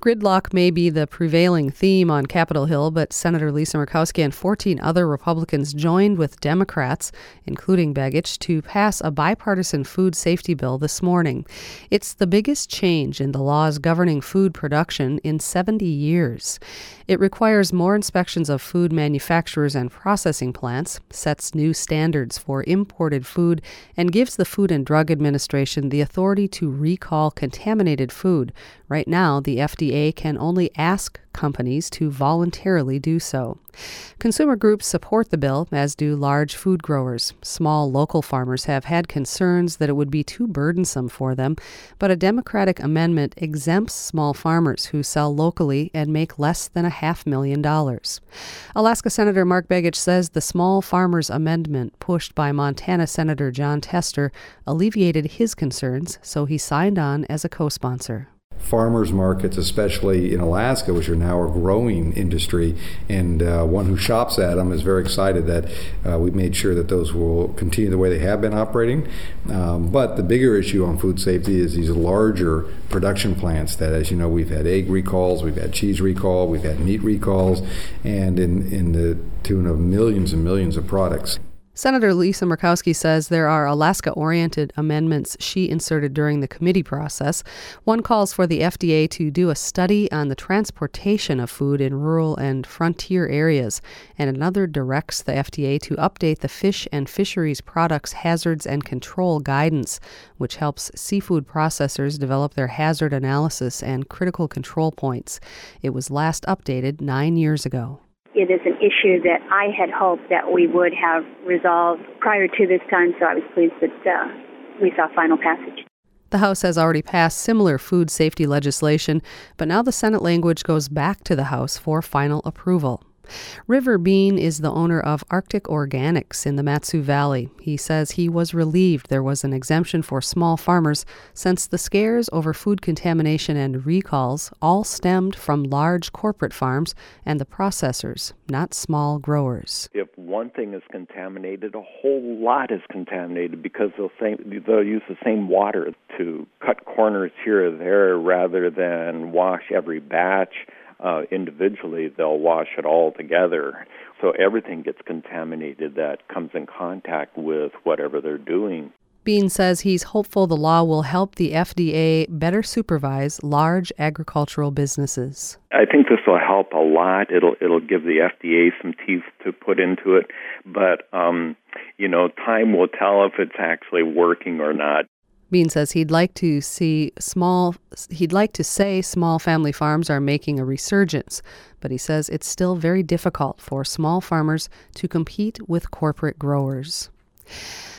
Gridlock may be the prevailing theme on Capitol Hill, but Senator Lisa Murkowski and 14 other Republicans joined with Democrats, including Begich, to pass a bipartisan food safety bill this morning. It's the biggest change in the laws governing food production in 70 years. It requires more inspections of food manufacturers and processing plants, sets new standards for imported food, and gives the Food and Drug Administration the authority to recall contaminated food. Right now, the FDA can only ask companies to voluntarily do so. Consumer groups support the bill, as do large food growers. Small local farmers have had concerns that it would be too burdensome for them, but a Democratic amendment exempts small farmers who sell locally and make less than $500,000. Alaska Senator Mark Begich says the Small Farmers Amendment, pushed by Montana Senator Jon Tester, alleviated his concerns, so he signed on as a co-sponsor. Farmers markets, especially in Alaska, which are now a growing industry, and one who shops at them is very excited that we've made sure that those will continue the way they have been operating. But the bigger issue on food safety is these larger production plants that, as you know, we've had egg recalls, we've had cheese recall, we've had meat recalls, and in the tune of millions and millions of products. Senator Lisa Murkowski says there are Alaska-oriented amendments she inserted during the committee process. One calls for the FDA to do a study on the transportation of food in rural and frontier areas, and another directs the FDA to update the Fish and Fisheries Products Hazards and Control Guidance, which helps seafood processors develop their hazard analysis and critical control points. It was last updated 9 years ago. It is an issue that I had hoped that we would have resolved prior to this time, so I was pleased that we saw final passage. The House has already passed similar food safety legislation, but now the Senate language goes back to the House for final approval. River Bean is the owner of Arctic Organics in the Mat-Su Valley. He says he was relieved there was an exemption for small farmers since the scares over food contamination and recalls all stemmed from large corporate farms and the processors, not small growers. If one thing is contaminated, a whole lot is contaminated because they'll use the same water to cut corners here or there rather than wash every batch. Individually, they'll wash it all together. So everything gets contaminated that comes in contact with whatever they're doing. Bean says he's hopeful the law will help the FDA better supervise large agricultural businesses. I think this will help a lot. It'll give the FDA some teeth to put into it. But, time will tell if it's actually working or not. Bean says he'd like to say small family farms are making a resurgence, but he says it's still very difficult for small farmers to compete with corporate growers.